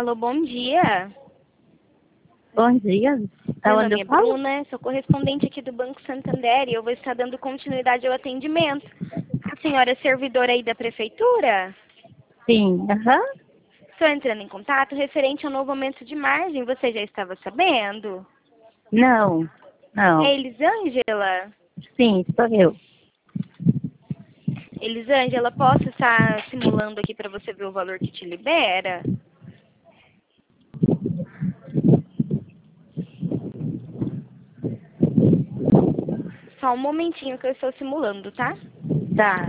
Alô, bom dia. Bom dia. Meu Onde nome é eu falo? Bruna, sou correspondente aqui do Banco Santander e eu vou estar dando continuidade ao atendimento. A senhora é servidora aí da prefeitura? Sim, aham. Estou entrando em contato referente ao novo aumento de margem. Você já estava sabendo? Não, É não. Elisângela? Sim, sou eu. Elisângela, posso estar simulando aqui para você ver o valor que te libera? Só um momentinho que eu estou simulando, tá? Tá.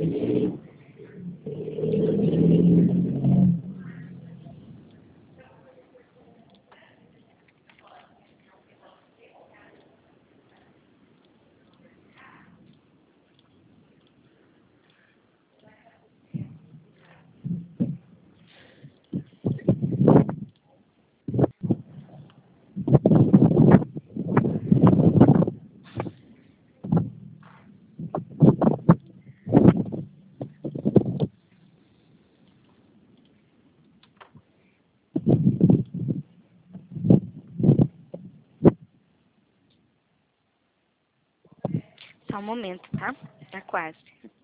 Só um momento, tá? Tá quase.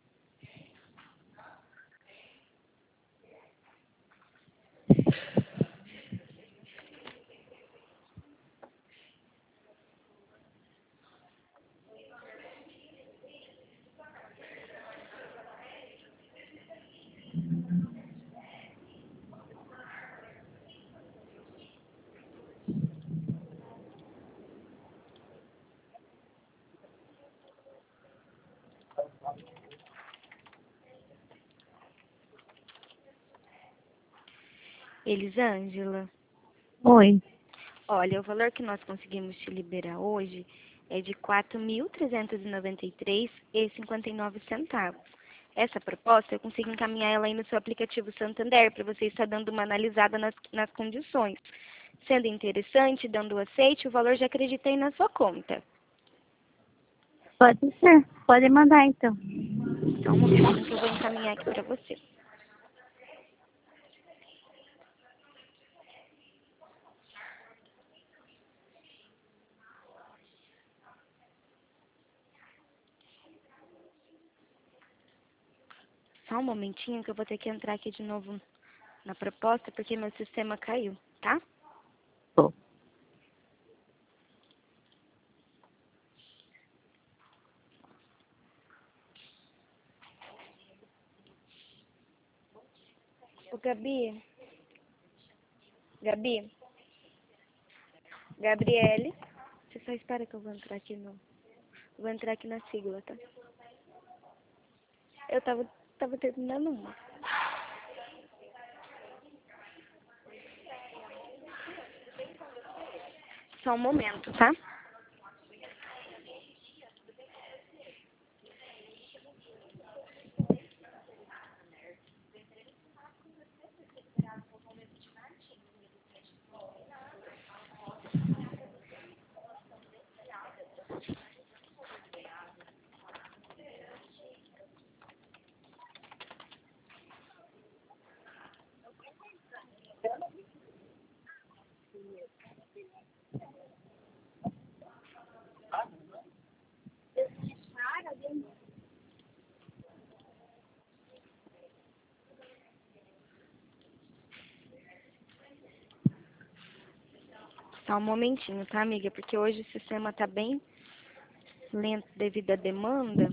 Elisângela, Oi. olha, o valor que nós conseguimos te liberar hoje é de R$ 4.393,59. Essa proposta eu consigo encaminhar ela aí no seu aplicativo Santander para você estar dando uma analisada nas condições. Sendo interessante, dando o aceite, o valor já acredita aí na sua conta. Pode ser. Pode mandar então. Só um momentinho que eu vou encaminhar aqui para você. Só um momentinho que eu vou ter que entrar aqui de novo na proposta porque meu sistema caiu, tá? Tô. Ô, Gabi, Gabriele, você só espera que eu vou entrar aqui no... Vou entrar aqui na sigla, tá? Eu tava terminando uma. Só um momento, tá? Só um momentinho, tá, amiga? Porque hoje o sistema tá bem lento devido à demanda.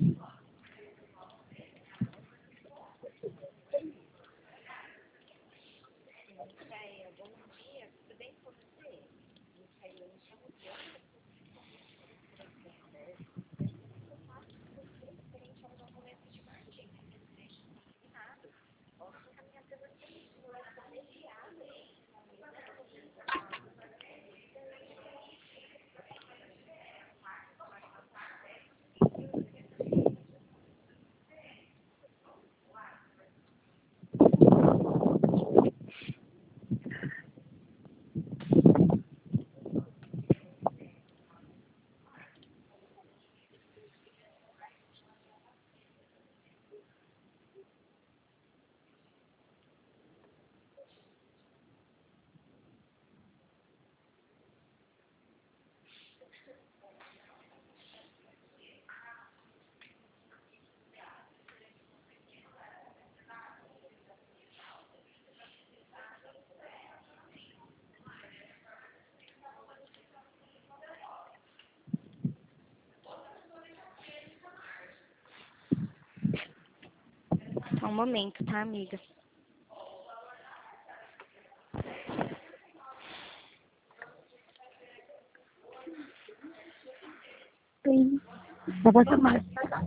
Um momento, tá, amiga? Sim. Só vou tomar.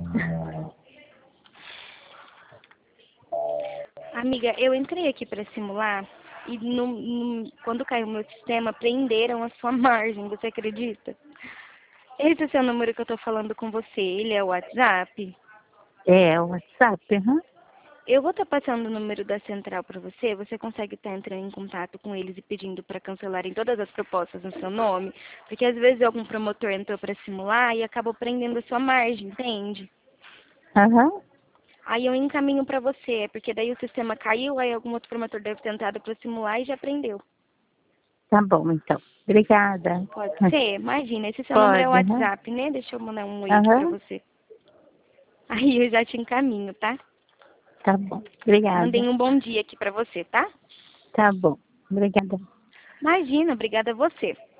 Amiga, eu entrei aqui para simular e quando caiu o meu sistema, prenderam a sua margem, você acredita? Esse é o seu número que eu tô falando com você, ele é o WhatsApp? É, o WhatsApp, aham. Eu vou estar passando o número da central para você, você consegue estar entrando em contato com eles e pedindo para cancelarem todas as propostas no seu nome? Porque às vezes algum promotor entrou para simular e acabou prendendo a sua margem, entende? Aham. Aí eu encaminho para você, porque daí o sistema caiu, aí algum outro promotor deve ter entrado para simular e já prendeu. Tá bom, então. Obrigada. Pode ser? Imagina, esse seu número é o Pode, aham. WhatsApp, né? Deixa eu mandar um oi aqui pra Aham. você. Aí eu já te encaminho, tá? Tá bom. Obrigada. Mandei um bom dia aqui pra você, tá? Tá bom. Obrigada. Imagina, obrigada a você.